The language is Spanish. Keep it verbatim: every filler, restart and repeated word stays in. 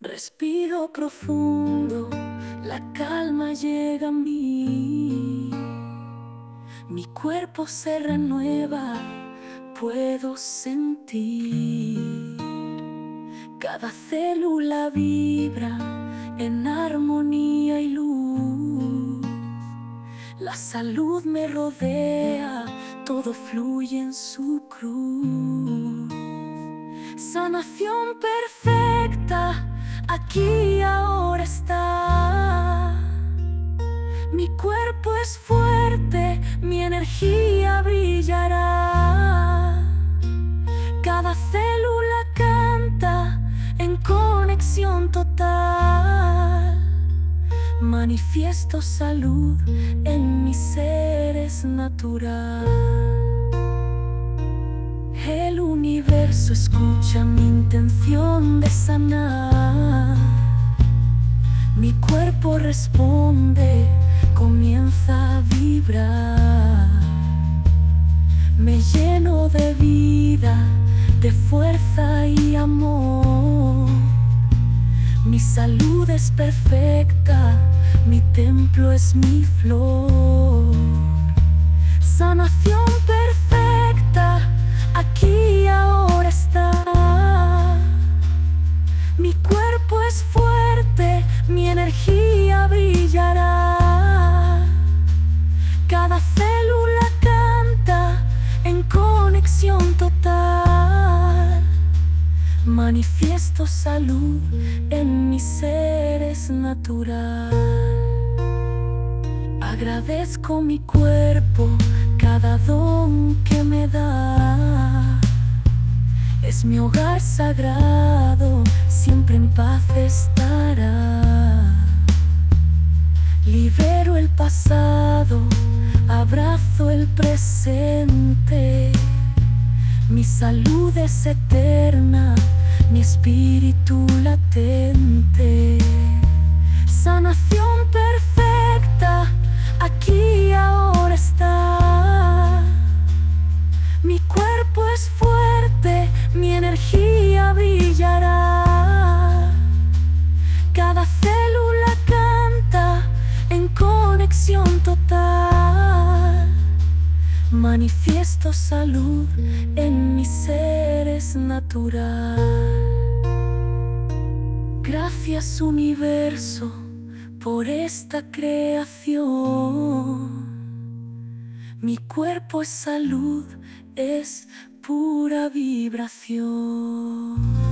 Respiro profundo, la calma llega a mí. Mi cuerpo se renueva, puedo sentir. Cada célula vibra en armonía y luz. La salud me rodea, todo fluye en su cruz. Sanación perfecta, aquí y ahora está. Mi cuerpo es fuerte, mi energía brillará. Cada célula canta en conexión total. Manifiesto salud en mi ser es natural. El universo escucha mi intención de sanar. Mi cuerpo responde, comienza a vibrar. Me lleno de vida, de fuerza y amor. Mi salud es perfecta, mi templo es mi flor. Sanación perfecta, aquí y ahora está. Mi cuerpo es fuerte, mi energía brillará. Cada célula canta en conexión total. Manifiesto salud en mi ser es natural. Agradezco mi cuerpo, cada don que me da. Es mi hogar sagrado, siempre en paz estará. Libero el pasado, abrazo el presente. Mi salud es eterna, mi espíritu latente. Sanación perfecta, aquí y ahora está. Mi cuerpo es fuerte, mi energía brillará. Cada célula canta en conexión total. Manifiesto salud en mi ser es natural. Gracias universo por esta creación. Mi cuerpo es salud, es pura vibración.